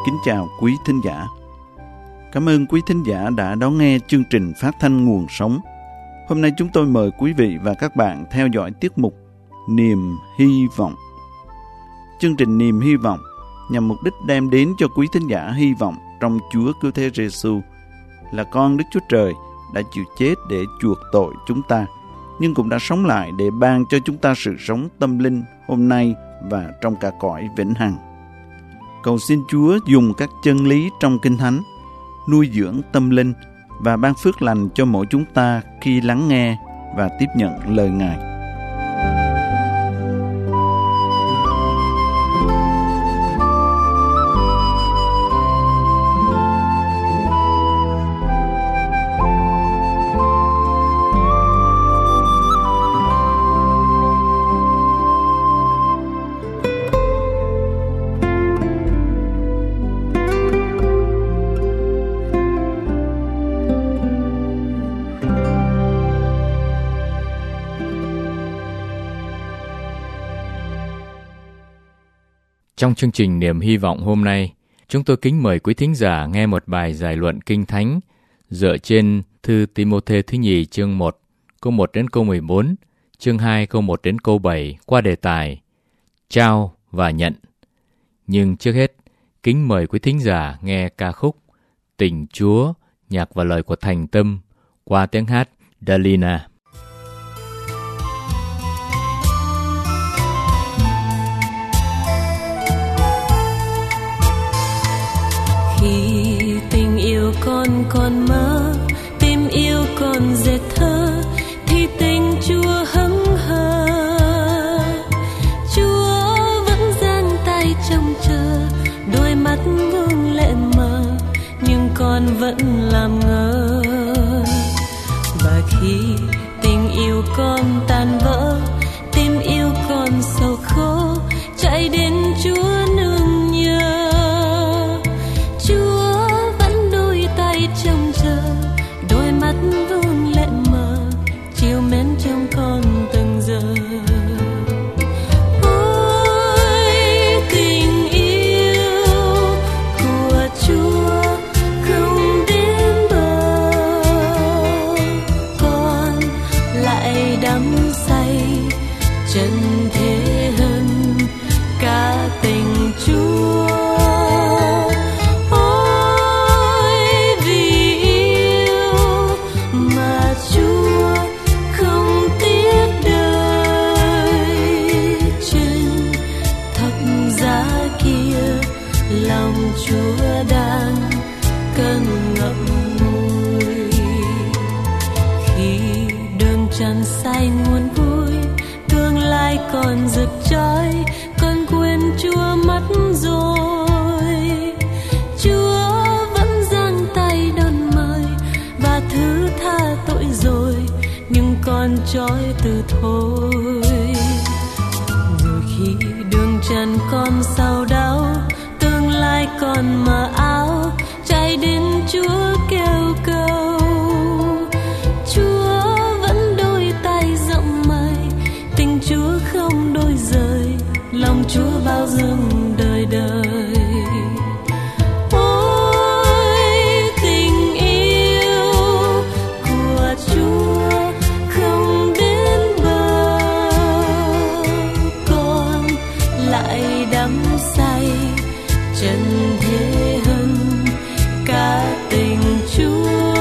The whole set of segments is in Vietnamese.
Kính chào quý thính giả. Cảm ơn quý thính giả đã đón nghe chương trình phát thanh Nguồn Sống. Hôm nay chúng tôi mời quý vị và các bạn theo dõi tiết mục Niềm Hy Vọng. Chương trình Niềm Hy Vọng nhằm mục đích đem đến cho quý thính giả hy vọng trong Chúa Cứu Thế Giêsu là con Đức Chúa Trời đã chịu chết để chuộc tội chúng ta, nhưng cũng đã sống lại để ban cho chúng ta sự sống tâm linh hôm nay và trong cả cõi vĩnh hằng. Cầu xin Chúa dùng các chân lý trong Kinh Thánh nuôi dưỡng tâm linh và ban phước lành cho mỗi chúng ta khi lắng nghe và tiếp nhận lời Ngài. Trong chương trình Niềm Hy Vọng hôm nay, chúng tôi kính mời quý thính giả nghe một bài giải luận Kinh Thánh dựa trên thư Ti-mô-thê thứ nhì chương 1, câu 1 đến câu 14, chương 2 câu 1 đến câu 7 qua đề tài Trao và Nhận. Nhưng trước hết, kính mời quý thính giả nghe ca khúc Tình Chúa, nhạc và lời của Thành Tâm qua tiếng hát Dalina. Khi tình yêu còn mơ, tim yêu còn dệt thơ, thì tình Chúa hững hờ. Chúa vẫn giang tay trông chờ, đôi mắt ngưng lệ mờ, nhưng con vẫn làm ngơ. Và khi tình yêu con tan vỡ, tim yêu con sầu khổ, chạy đến Chúa nương nhờ. Chúa vẫn đôi tay trông chờ, đôi mắt vương lệ mờ, chiều mến trong con từng giờ. Ôi tình yêu của Chúa không đến bờ, con lại đắm say chân thế hơn cả tình Chúa. Chúa đang cơn ngậm ngùi khi đường trần say nguồn vui, tương lai còn rực cháy, con quên Chúa mất rồi. Chúa vẫn giang tay đón mời và thứ tha tội rồi, nhưng con trói từ thôi. Rồi khi đường trần con sao đau, lại còn mờ áo, chạy đến Chúa kêu cầu. Chúa vẫn đôi tay rộng mời, tình Chúa không đôi rời, lòng Chúa bao dung đời đời. Ôi tình yêu của Chúa không đến bờ, con lại đắm say chân thế hơn cả tình Chúa.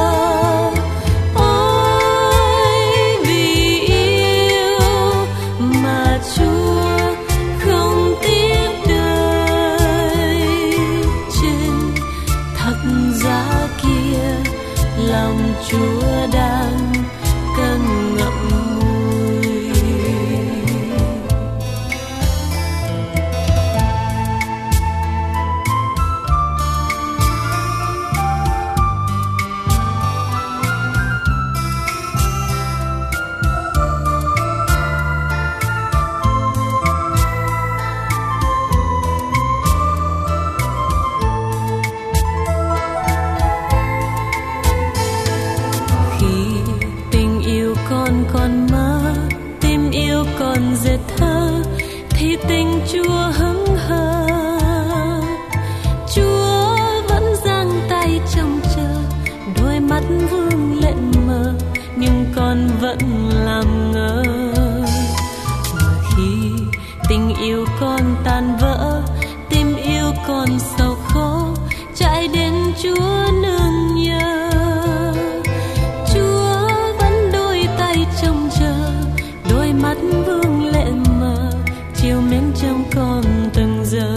Ôi vì yêu mà Chúa không tiếc đời, trên thập giá kia lòng Chúa đang cơn ngậm ngùi. Còn mơ, tim yêu còn dệt thơ, thì tình Chúa hững hờ. vẫn làm ngơ. Mà khi tình yêu con tan vỡ, tim yêu con sầu khổ, chạy đến Chúa nương nhờ. Chúa vẫn đôi tay trông chờ, đôi mắt vương lệ mờ, chiều mến trong con từng giờ.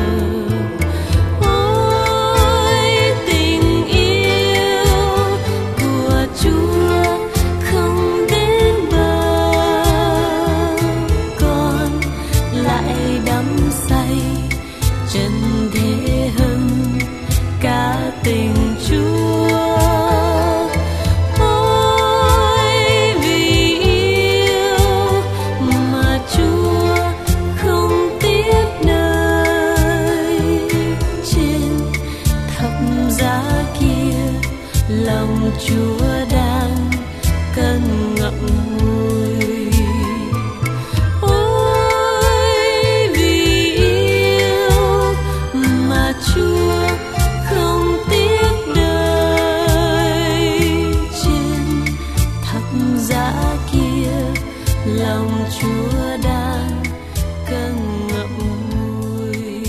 Chúa đang cơn ngậm ngùi. Ôi vì yêu mà Chúa không tiếc đời, trên thập giá kia lòng Chúa đang cơn ngậm ngùi.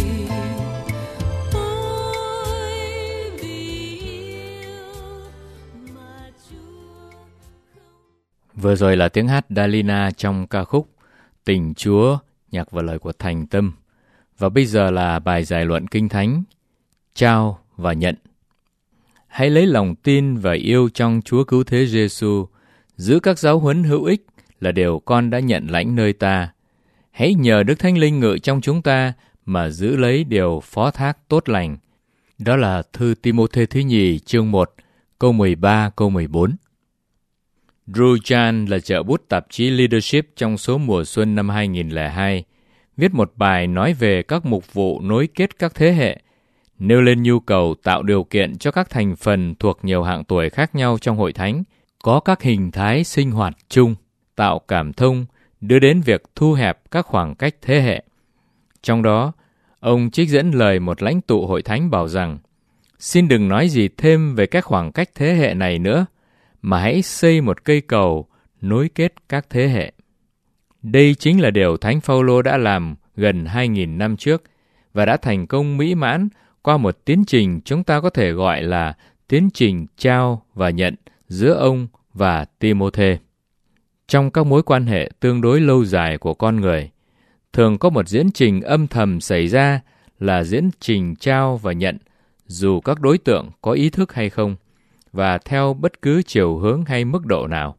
Vừa rồi là tiếng hát Dalina trong ca khúc Tình Chúa, nhạc và lời của Thành Tâm. Và bây giờ là bài giải luận Kinh Thánh, Trao và Nhận. Hãy lấy lòng tin và yêu trong Chúa Cứu Thế Giêsu, giữ các giáo huấn hữu ích là điều con đã nhận lãnh nơi ta. Hãy nhờ Đức Thánh Linh ngự trong chúng ta mà giữ lấy điều phó thác tốt lành. Đó là thư Ti-mô-thê thứ nhì chương 1, câu 13, câu 14. Drew Chan là trợ bút tạp chí Leadership trong số mùa xuân năm 2002, viết một bài nói về các mục vụ nối kết các thế hệ, nêu lên nhu cầu tạo điều kiện cho các thành phần thuộc nhiều hạng tuổi khác nhau trong hội thánh, có các hình thái sinh hoạt chung, tạo cảm thông, đưa đến việc thu hẹp các khoảng cách thế hệ. Trong đó, ông trích dẫn lời một lãnh tụ hội thánh bảo rằng, xin đừng nói gì thêm về các khoảng cách thế hệ này nữa, mà hãy xây một cây cầu nối kết các thế hệ. Đây chính là điều Thánh Phaolô đã làm gần 2.000 năm trước và đã thành công mỹ mãn qua một tiến trình chúng ta có thể gọi là tiến trình trao và nhận giữa ông và Ti-mô-thê. Trong các mối quan hệ tương đối lâu dài của con người, thường có một diễn trình âm thầm xảy ra là diễn trình trao và nhận, dù các đối tượng có ý thức hay không, và theo bất cứ chiều hướng hay mức độ nào.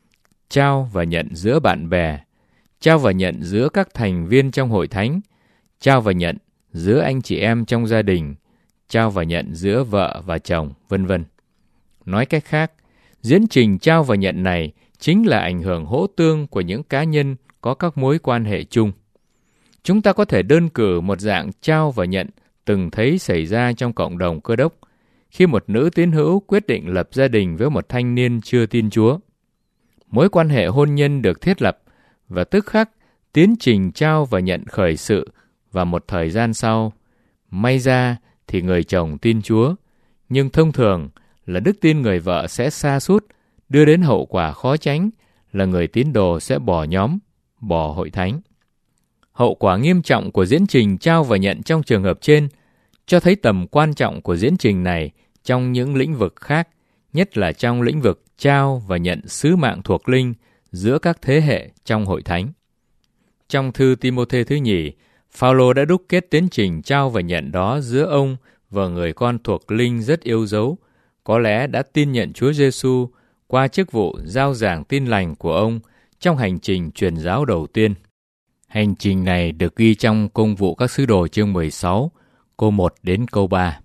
Trao và nhận giữa bạn bè, trao và nhận giữa các thành viên trong hội thánh, trao và nhận giữa anh chị em trong gia đình, trao và nhận giữa vợ và chồng, vân vân. Nói cách khác, diễn trình trao và nhận này chính là ảnh hưởng hỗ tương của những cá nhân có các mối quan hệ chung. Chúng ta có thể đơn cử một dạng trao và nhận từng thấy xảy ra trong cộng đồng Cơ Đốc, khi một nữ tín hữu quyết định lập gia đình với một thanh niên chưa tin Chúa. Mối quan hệ hôn nhân được thiết lập và tức khắc tiến trình trao và nhận khởi sự, và một thời gian sau, may ra thì người chồng tin Chúa, nhưng thông thường là đức tin người vợ sẽ sa sút, đưa đến hậu quả khó tránh là người tín đồ sẽ bỏ nhóm, bỏ hội thánh. Hậu quả nghiêm trọng của diễn trình trao và nhận trong trường hợp trên cho thấy tầm quan trọng của diễn trình này trong những lĩnh vực khác, nhất là trong lĩnh vực trao và nhận sứ mạng thuộc linh giữa các thế hệ trong hội thánh. Trong thư Ti-mô-thê thứ nhì, Phaolô đã đúc kết tiến trình trao và nhận đó giữa ông và người con thuộc linh rất yêu dấu, có lẽ đã tin nhận Chúa Giêsu qua chức vụ rao giảng tin lành của ông trong hành trình truyền giáo đầu tiên. Hành trình này được ghi trong Công vụ các sứ đồ chương 16, câu 1 đến câu 3.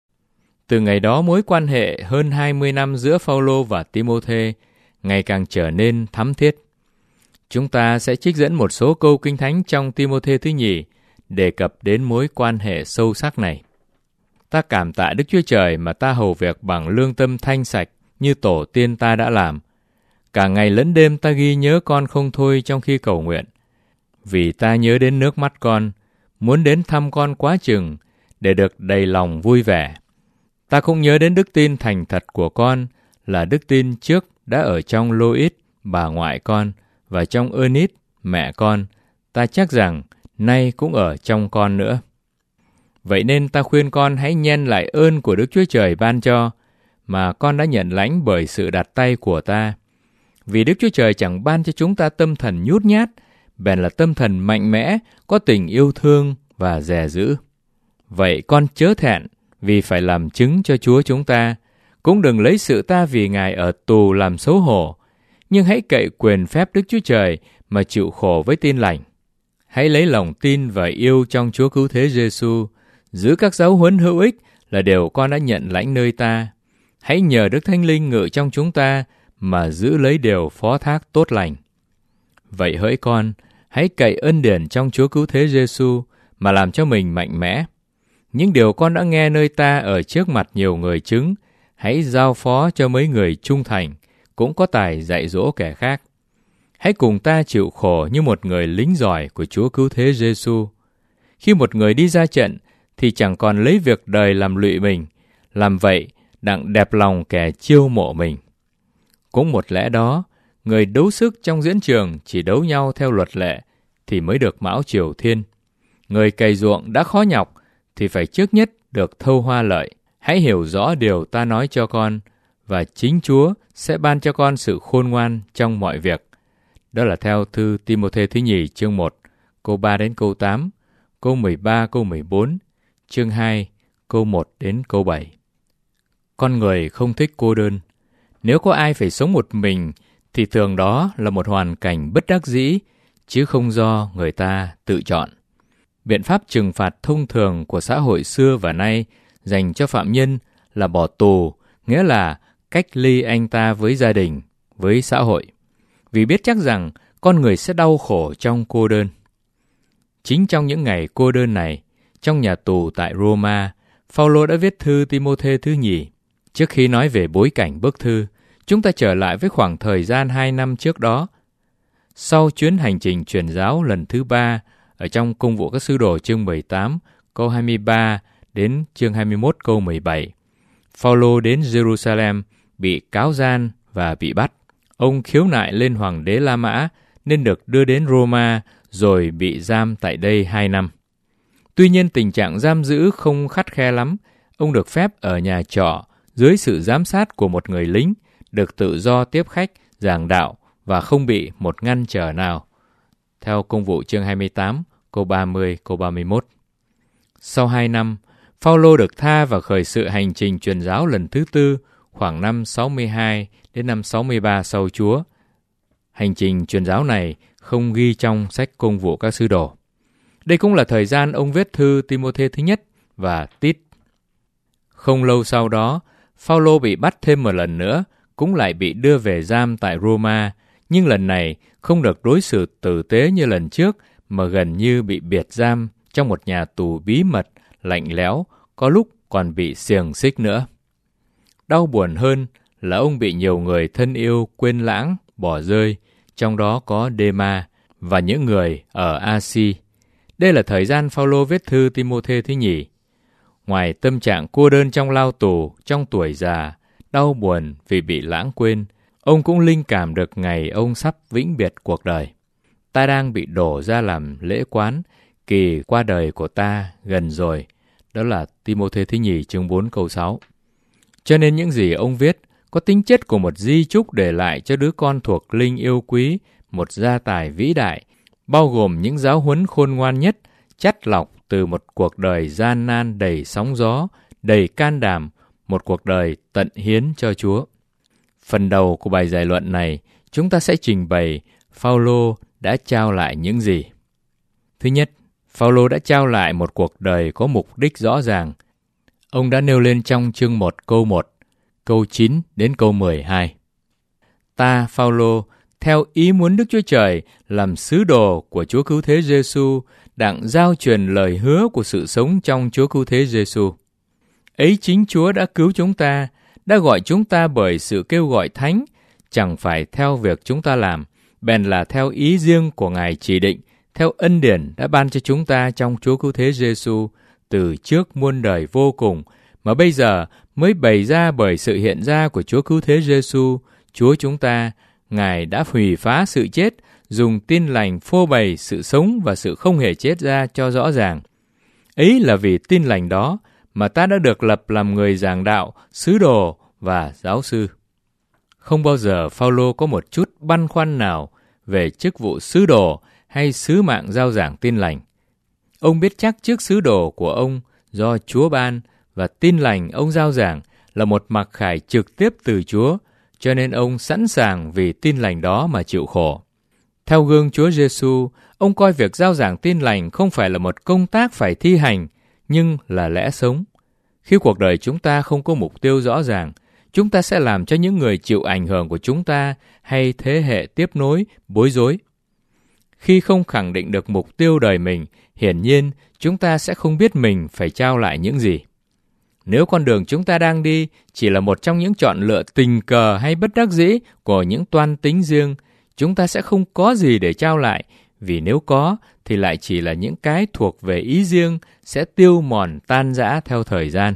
Từ ngày đó, mối quan hệ hơn 20 năm giữa Phaolô và Ti-mô-thê ngày càng trở nên thắm thiết. Chúng ta sẽ trích dẫn một số câu Kinh Thánh trong Ti-mô-thê thứ nhì đề cập đến mối quan hệ sâu sắc này. Ta cảm tạ Đức Chúa Trời mà ta hầu việc bằng lương tâm thanh sạch như tổ tiên ta đã làm. Cả ngày lẫn đêm ta ghi nhớ con không thôi trong khi cầu nguyện. Vì ta nhớ đến nước mắt con, muốn đến thăm con quá chừng để được đầy lòng vui vẻ. Ta cũng nhớ đến đức tin thành thật của con là đức tin trước đã ở trong Lô-ít bà ngoại con và trong Ernest, mẹ con, ta chắc rằng nay cũng ở trong con nữa. Vậy nên ta khuyên con hãy nhân lại ơn của Đức Chúa Trời ban cho, mà con đã nhận lãnh bởi sự đặt tay của ta. Vì Đức Chúa Trời chẳng ban cho chúng ta tâm thần nhút nhát, bèn là tâm thần mạnh mẽ, có tình yêu thương và dè dữ. Vậy con chớ thẹn vì phải làm chứng cho Chúa chúng ta, cũng đừng lấy sự ta vì Ngài ở tù làm xấu hổ, nhưng hãy cậy quyền phép Đức Chúa Trời mà chịu khổ với tin lành. Hãy lấy lòng tin và yêu trong Chúa Cứu Thế Giêsu, giữ các giáo huấn hữu ích là điều con đã nhận lãnh nơi ta. Hãy nhờ Đức Thánh Linh ngự trong chúng ta mà giữ lấy điều phó thác tốt lành. Vậy hỡi con, hãy cậy ân điển trong Chúa Cứu Thế Giêsu mà làm cho mình mạnh mẽ. Những điều con đã nghe nơi ta ở trước mặt nhiều người chứng, hãy giao phó cho mấy người trung thành, cũng có tài dạy dỗ kẻ khác. Hãy cùng ta chịu khổ như một người lính giỏi của Chúa Cứu Thế Giêsu. Khi một người đi ra trận, thì chẳng còn lấy việc đời làm lụy mình, làm vậy đặng đẹp lòng kẻ chiêu mộ mình. Cũng một lẽ đó, người đấu sức trong diễn trường chỉ đấu nhau theo luật lệ, thì mới được mão triều thiên. Người cày ruộng đã khó nhọc, thì phải trước nhất được thâu hoa lợi. Hãy hiểu rõ điều ta nói cho con, và chính Chúa sẽ ban cho con sự khôn ngoan trong mọi việc. Đó là theo thư Ti-mô-thê thứ nhì chương 1, câu 3 đến câu 8, câu 13, câu 14, chương 2, câu 1 đến câu 7. Con người không thích cô đơn. Nếu có ai phải sống một mình, thì thường đó là một hoàn cảnh bất đắc dĩ, chứ không do người ta tự chọn. Biện pháp trừng phạt thông thường của xã hội xưa và nay dành cho phạm nhân là bỏ tù, nghĩa là cách ly anh ta với gia đình, với xã hội, vì biết chắc rằng con người sẽ đau khổ trong cô đơn. Chính trong những ngày cô đơn này, trong nhà tù tại Roma, Phao-lô đã viết thư Ti-mô-thê thứ nhì. Trước khi nói về bối cảnh bức thư, chúng ta trở lại với khoảng thời gian 2 năm trước đó. Sau chuyến hành trình truyền giáo lần thứ 3, ở trong Công vụ các sứ đồ chương 18, câu 23 đến chương 21 câu 17, Phao-lô đến Jerusalem bị cáo gian và bị bắt. Ông khiếu nại lên hoàng đế La Mã nên được đưa đến Roma rồi bị giam tại đây 2 năm. Tuy nhiên tình trạng giam giữ không khắt khe lắm. Ông được phép ở nhà trọ dưới sự giám sát của một người lính, được tự do tiếp khách, giảng đạo và không bị một ngăn trở nào. Theo Công vụ chương 28, câu 30, câu 31. Sau 2 năm, Phao-lô được tha và khởi sự hành trình truyền giáo lần thứ 4 khoảng năm 62 đến năm 63 sau Chúa. Hành trình truyền giáo này không ghi trong sách Công vụ các sứ đồ. Đây cũng là thời gian ông viết thư Ti-mô-thê thứ nhất và Tít. Không lâu sau đó, Phao-lô bị bắt thêm một lần nữa, cũng lại bị đưa về giam tại Roma, nhưng lần này không được đối xử tử tế như lần trước, mà gần như bị biệt giam trong một nhà tù bí mật, lạnh lẽo, có lúc còn bị xiềng xích nữa. Đau buồn hơn là ông bị nhiều người thân yêu quên lãng, bỏ rơi, trong đó có Đê-ma và những người ở A-si. Đây là thời gian Phao-lô viết thư Ti-mô-thê thứ nhì. Ngoài tâm trạng cô đơn trong lao tù, trong tuổi già, đau buồn vì bị lãng quên, ông cũng linh cảm được ngày ông sắp vĩnh biệt cuộc đời. Ta đang bị đổ ra làm lễ quán, kỳ qua đời của ta gần rồi. Đó là Ti-mô-thê thứ nhì chương 4 câu 6. Cho nên những gì ông viết có tính chất của một di chúc để lại cho đứa con thuộc linh yêu quý, một gia tài vĩ đại, bao gồm những giáo huấn khôn ngoan nhất, chắt lọc từ một cuộc đời gian nan đầy sóng gió, đầy can đảm, một cuộc đời tận hiến cho Chúa. Phần đầu của bài giải luận này, chúng ta sẽ trình bày Phao-lô đã trao lại những gì. Thứ nhất, Phao-lô đã trao lại một cuộc đời có mục đích rõ ràng. Ông đã nêu lên trong chương 1 câu 1, câu 9 đến câu 12. Ta, Phao-lô, theo ý muốn Đức Chúa Trời, làm sứ đồ của Chúa Cứu Thế Giêsu, đặng giao truyền lời hứa của sự sống trong Chúa Cứu Thế Giêsu. Ấy chính Chúa đã cứu chúng ta, đã gọi chúng ta bởi sự kêu gọi thánh, chẳng phải theo việc chúng ta làm, bèn là theo ý riêng của Ngài chỉ định, theo ân điển đã ban cho chúng ta trong Chúa Cứu Thế Giêsu từ trước muôn đời vô cùng, mà bây giờ mới bày ra bởi sự hiện ra của Chúa Cứu Thế Giêsu, Chúa chúng ta, Ngài đã hủy phá sự chết, dùng tin lành phô bày sự sống và sự không hề chết ra cho rõ ràng. Ấy là vì tin lành đó mà ta đã được lập làm người giảng đạo, sứ đồ và giáo sư. Không bao giờ Phao-lô có một chút băn khoăn nào về chức vụ sứ đồ hay sứ mạng rao giảng tin lành. Ông biết chắc chức sứ đồ của ông do Chúa ban và tin lành ông rao giảng là một mặc khải trực tiếp từ Chúa, cho nên ông sẵn sàng vì tin lành đó mà chịu khổ. Theo gương Chúa Giêsu, ông coi việc rao giảng tin lành không phải là một công tác phải thi hành, nhưng là lẽ sống. Khi cuộc đời chúng ta không có mục tiêu rõ ràng, chúng ta sẽ làm cho những người chịu ảnh hưởng của chúng ta hay thế hệ tiếp nối bối rối. Khi không khẳng định được mục tiêu đời mình, hiển nhiên chúng ta sẽ không biết mình phải trao lại những gì. Nếu con đường chúng ta đang đi chỉ là một trong những chọn lựa tình cờ hay bất đắc dĩ của những toan tính riêng, chúng ta sẽ không có gì để trao lại, vì nếu có thì lại chỉ là những cái thuộc về ý riêng sẽ tiêu mòn tan rã theo thời gian.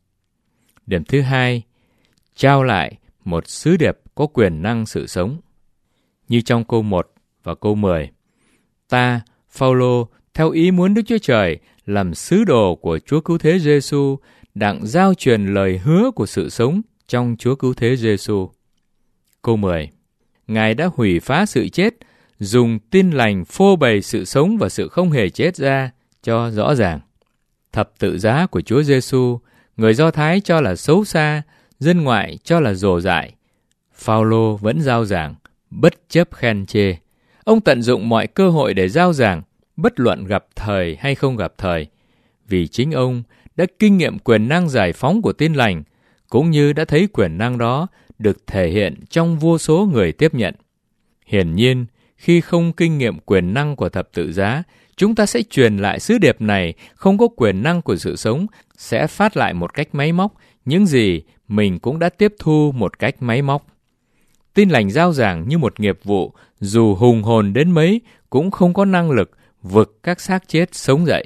Điểm thứ hai, trao lại một sứ điệp có quyền năng sự sống. Như trong câu 1 và câu 10, ta, Phao-lô, theo ý muốn Đức Chúa Trời, làm sứ đồ của Chúa Cứu Thế Giêsu, đặng giao truyền lời hứa của sự sống trong Chúa Cứu Thế Giêsu. Câu 10, Ngài đã hủy phá sự chết, dùng tin lành phô bày sự sống và sự không hề chết ra cho rõ ràng. Thập tự giá của Chúa Giêsu, người Do Thái cho là xấu xa, dân ngoại cho là rồ dại. Phao-lô vẫn rao giảng, bất chấp khen chê. Ông tận dụng mọi cơ hội để rao giảng, bất luận gặp thời hay không gặp thời, vì chính ông đã kinh nghiệm quyền năng giải phóng của tin lành, cũng như đã thấy quyền năng đó được thể hiện trong vô số người tiếp nhận. Hiển nhiên, khi không kinh nghiệm quyền năng của thập tự giá, chúng ta sẽ truyền lại sứ điệp này không có quyền năng của sự sống, sẽ phát lại một cách máy móc những gì mình cũng đã tiếp thu một cách máy móc. Tin lành rao giảng như một nghiệp vụ, dù hùng hồn đến mấy cũng không có năng lực vực các xác chết sống dậy.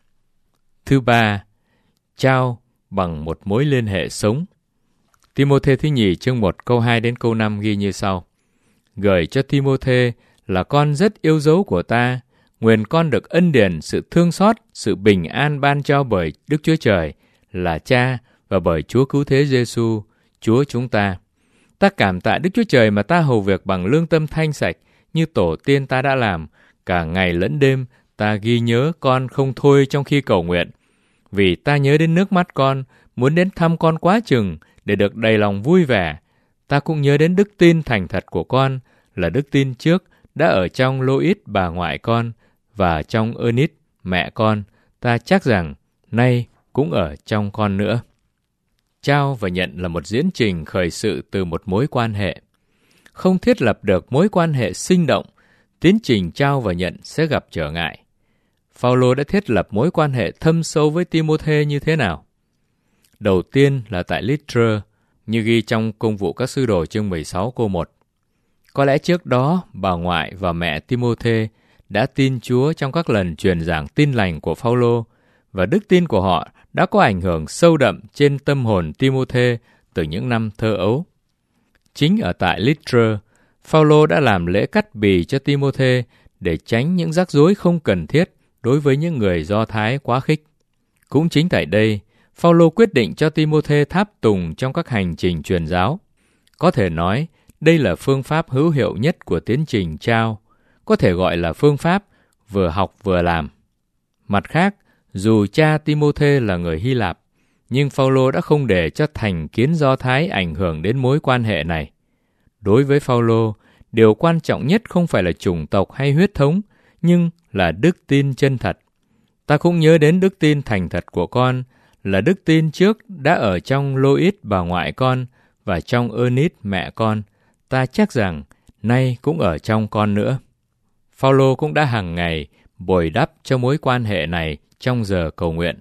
Thứ ba, trao bằng một mối liên hệ sống. Ti-mô-thê thứ nhì chương 1 câu 2 đến câu 5 ghi như sau: Gửi cho Ti-mô-thê là con rất yêu dấu của ta, nguyện con được ân điển, sự thương xót, sự bình an ban cho bởi Đức Chúa Trời là Cha và bởi Chúa Cứu Thế Giêsu, Chúa chúng ta. Ta cảm tạ Đức Chúa Trời mà ta hầu việc bằng lương tâm thanh sạch, như tổ tiên ta đã làm. Cả ngày lẫn đêm ta ghi nhớ con không thôi trong khi cầu nguyện. Vì ta nhớ đến nước mắt con, muốn đến thăm con quá chừng để được đầy lòng vui vẻ. Ta cũng nhớ đến đức tin thành thật của con, là đức tin trước đã ở trong Lô-ít bà ngoại con và trong Ơ-nít mẹ con. Ta chắc rằng nay cũng ở trong con nữa. Trao và nhận là một diễn trình khởi sự từ một mối quan hệ. Không thiết lập được mối quan hệ sinh động, tiến trình trao và nhận sẽ gặp trở ngại. Phao-lô đã thiết lập mối quan hệ thâm sâu với Ti-mô-thê như thế nào? Đầu tiên là tại Lystra, như ghi trong Công vụ các sứ đồ chương 16 câu 1. Có lẽ trước đó, bà ngoại và mẹ Ti-mô-thê đã tin Chúa trong các lần truyền giảng tin lành của Phao-lô, và đức tin của họ đã có ảnh hưởng sâu đậm trên tâm hồn Ti-mô-thê từ những năm thơ ấu. Chính ở tại Lystra, Phao-lô đã làm lễ cắt bì cho Ti-mô-thê để tránh những rắc rối không cần thiết đối với những người Do Thái quá khích. Cũng chính tại đây, Phao-lô quyết định cho Ti-mô-thê tháp tùng trong các hành trình truyền giáo. Có thể nói, đây là phương pháp hữu hiệu nhất của tiến trình trao, có thể gọi là phương pháp vừa học vừa làm. Mặt khác, dù cha Ti-mô-thê là người Hy Lạp, nhưng Phao-lô đã không để cho thành kiến Do Thái ảnh hưởng đến mối quan hệ này. Đối với Phao-lô, điều quan trọng nhất không phải là chủng tộc hay huyết thống, nhưng là đức tin chân thật. Ta cũng nhớ đến đức tin thành thật của con, là đức tin trước đã ở trong Lô-ít bà ngoại con và trong Ơ-nít mẹ con. Ta chắc rằng nay cũng ở trong con nữa. Phao-lô cũng đã hàng ngày bồi đắp cho mối quan hệ này trong giờ cầu nguyện.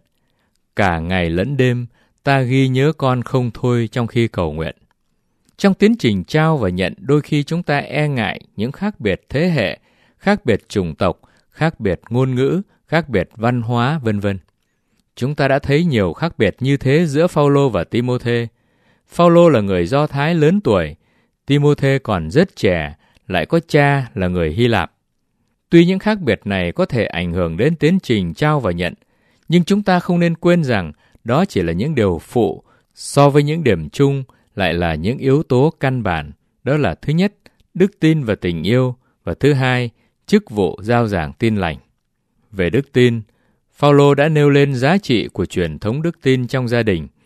Cả ngày lẫn đêm, ta ghi nhớ con không thôi trong khi cầu nguyện. Trong tiến trình trao và nhận, đôi khi chúng ta e ngại những khác biệt thế hệ, khác biệt chủng tộc, khác biệt ngôn ngữ, khác biệt văn hóa, vân vân. Chúng ta đã thấy nhiều khác biệt như thế giữa Phao-lô và Ti-mô-thê. Phao-lô là người Do Thái lớn tuổi, Timôthê còn rất trẻ, lại có cha là người Hy Lạp. Tuy những khác biệt này có thể ảnh hưởng đến tiến trình trao và nhận, nhưng chúng ta không nên quên rằng đó chỉ là những điều phụ so với những điểm chung lại là những yếu tố căn bản. Đó là thứ nhất, đức tin và tình yêu, và thứ hai, chức vụ rao giảng tin lành. Về đức tin, Phao-lô đã nêu lên giá trị của truyền thống đức tin trong gia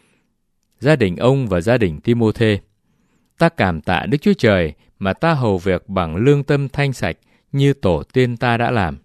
đình ông và gia đình Timôthê. Ta cảm tạ Đức Chúa Trời mà ta hầu việc bằng lương tâm thanh sạch như tổ tiên ta đã làm.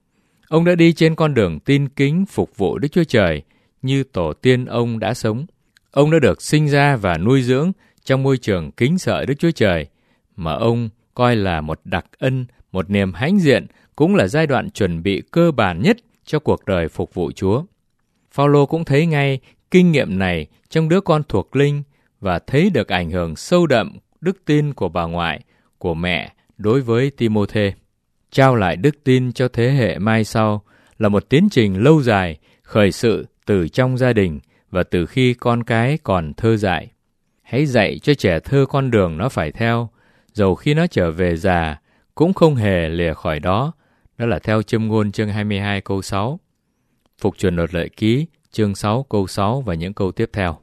Ông đã đi trên con đường tin kính phục vụ Đức Chúa Trời như tổ tiên ông đã sống. Ông đã được sinh ra và nuôi dưỡng trong môi trường kính sợ Đức Chúa Trời, mà ông coi là một đặc ân, một niềm hãnh diện, cũng là giai đoạn chuẩn bị cơ bản nhất cho cuộc đời phục vụ Chúa. Phao-lô cũng thấy ngay kinh nghiệm này trong đứa con thuộc linh và thấy được ảnh hưởng sâu đậm đức tin của bà ngoại, của mẹ đối với Timôthê. Trao lại đức tin cho thế hệ mai sau là một tiến trình lâu dài, khởi sự từ trong gia đình và từ khi con cái còn thơ dại. Hãy dạy cho trẻ thơ con đường nó phải theo, dầu khi nó trở về già cũng không hề lìa khỏi đó. Đó là theo Châm ngôn chương 22 câu 6, Phục truyền luật lệ ký chương 6 câu 6 và những câu tiếp theo.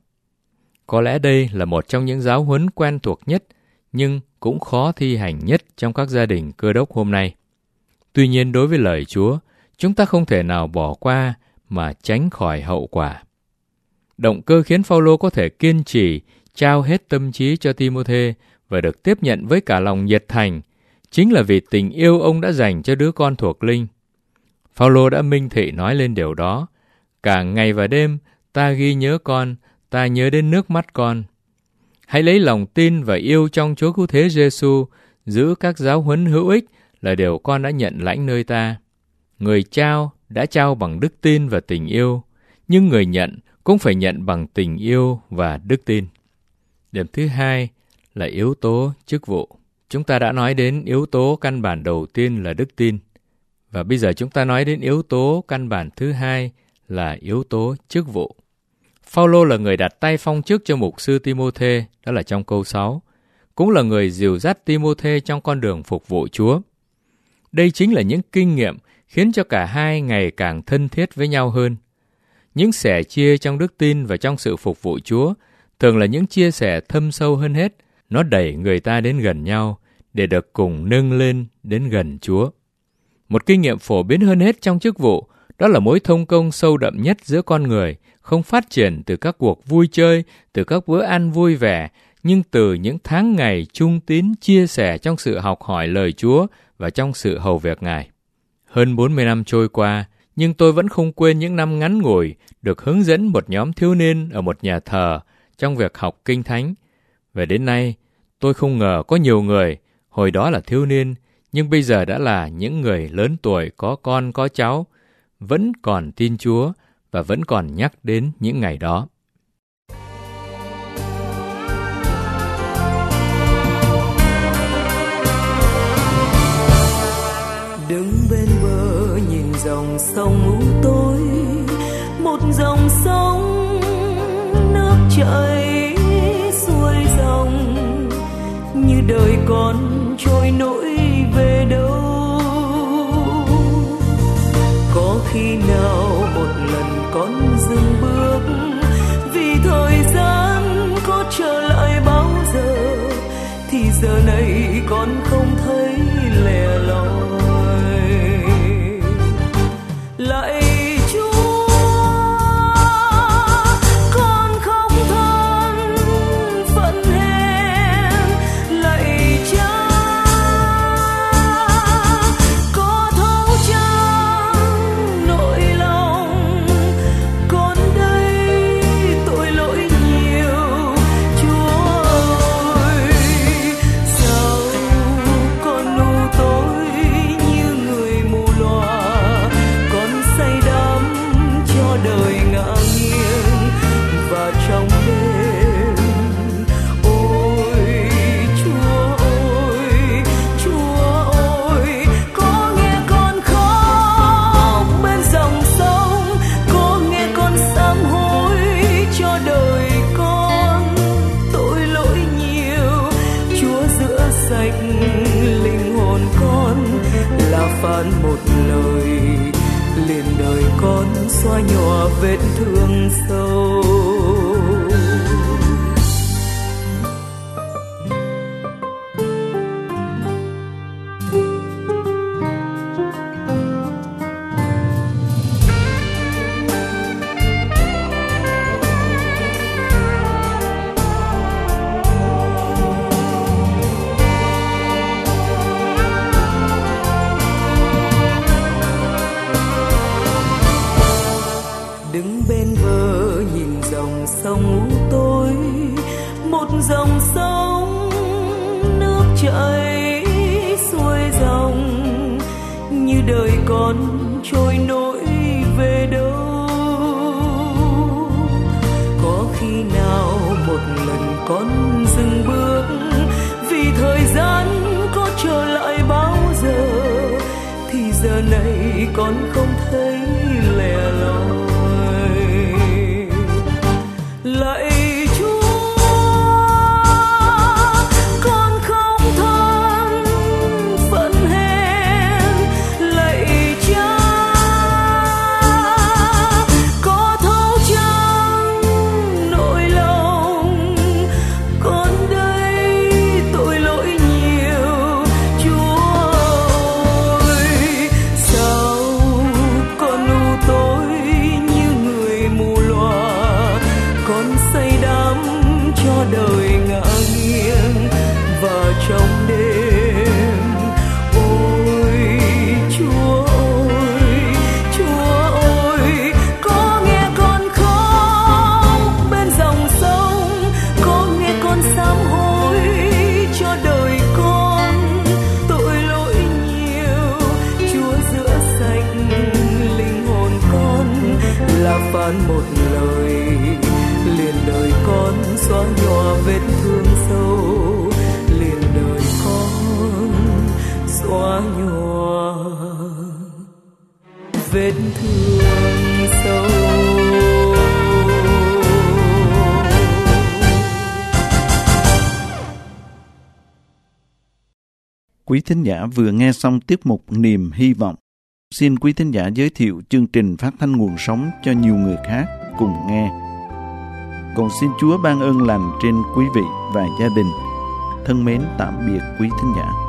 Có lẽ đây là một trong những giáo huấn quen thuộc nhất, nhưng cũng khó thi hành nhất trong các gia đình Cơ đốc hôm nay. Tuy nhiên đối với lời Chúa, chúng ta không thể nào bỏ qua mà tránh khỏi hậu quả. Động cơ khiến Phao-lô có thể kiên trì trao hết tâm trí cho Timôthê và được tiếp nhận với cả lòng nhiệt thành chính là vì tình yêu ông đã dành cho đứa con thuộc linh. Phao-lô đã minh thị nói lên điều đó. Cả ngày và đêm ta ghi nhớ con, ta nhớ đến nước mắt con. Hãy lấy lòng tin và yêu trong Chúa Cứu Thế Giêsu, giữ các giáo huấn hữu ích là điều con đã nhận lãnh nơi ta. Người trao đã trao bằng đức tin và tình yêu, nhưng người nhận cũng phải nhận bằng tình yêu và đức tin. Điểm thứ hai là yếu tố chức vụ. Chúng ta đã nói đến yếu tố căn bản đầu tiên là đức tin. Và bây giờ chúng ta nói đến yếu tố căn bản thứ hai là yếu tố chức vụ. Phao-lô là người đặt tay phong chức cho mục sư Timôthê, đó là trong câu 6. Cũng là người dìu dắt Timôthê trong con đường phục vụ Chúa. Đây chính là những kinh nghiệm khiến cho cả hai ngày càng thân thiết với nhau hơn. Những sẻ chia trong đức tin và trong sự phục vụ Chúa thường là những chia sẻ thâm sâu hơn hết. Nó đẩy người ta đến gần nhau để được cùng nâng lên đến gần Chúa. Một kinh nghiệm phổ biến hơn hết trong chức vụ, đó là mối thông công sâu đậm nhất giữa con người, không phát triển từ các cuộc vui chơi, từ các bữa ăn vui vẻ, nhưng từ những tháng ngày chung tín chia sẻ trong sự học hỏi lời Chúa và trong sự hầu việc Ngài. Hơn 40 năm trôi qua, nhưng tôi vẫn không quên những năm ngắn ngủi được hướng dẫn một nhóm thiếu niên ở một nhà thờ trong việc học Kinh Thánh. Và đến nay, tôi không ngờ có nhiều người, hồi đó là thiếu niên, nhưng bây giờ đã là những người lớn tuổi, có con, có cháu, vẫn còn tin Chúa và vẫn còn nhắc đến những ngày đó. Đứng bên bờ nhìn dòng sông u tối, một dòng sông nước chảy xuôi dòng, như đời con trôi nổi về đâu. Có khi nào một lần con dừng bước, vì thời gian có trở lại bao giờ, thì giờ này con không thấy lẻ loi. Lạy Chúa, con không than phận hèn. Lạy Cha, có thấu chan nỗi lòng. Con đây tội lỗi nhiều, Chúa ơi, sao phán một lời, liền đời con xóa nhòa vết thương sâu. Đứng bên bờ nhìn dòng sông u tối, một dòng sông nước chảy xuôi dòng, như đời con trôi nổi về đâu. Có khi nào một lần con dừng bước, vì thời gian có trở lại bao giờ, thì giờ này con không thấy lẻ loi. Lạy Chúa, con không than phận hèn. Lạy Cha, có thấu chăng nỗi lòng. Con đây tội lỗi nhiều, Chúa ơi. Sao con u tối như người mù lòa, con say đắm cho đời ngả nghiêng và trong đêm. Ôi Chúa ơi, Chúa ơi, có nghe con khóc bên dòng sông, có nghe con sám hối cho đời con tội lỗi nhiều. Chúa rửa sạch linh hồn con, là phán một lời, liền đời con xóa nhòa vết thương sâu. Liền đời con xóa nhòa vết thương sâu. Quý thính giả vừa nghe xong tiết mục Niềm Hy Vọng. Xin quý thính giả giới thiệu chương trình phát thanh nguồn sống cho nhiều người khác cùng nghe. Còn xin Chúa ban ơn lành trên quý vị và gia đình. Thân mến tạm biệt quý thính giả.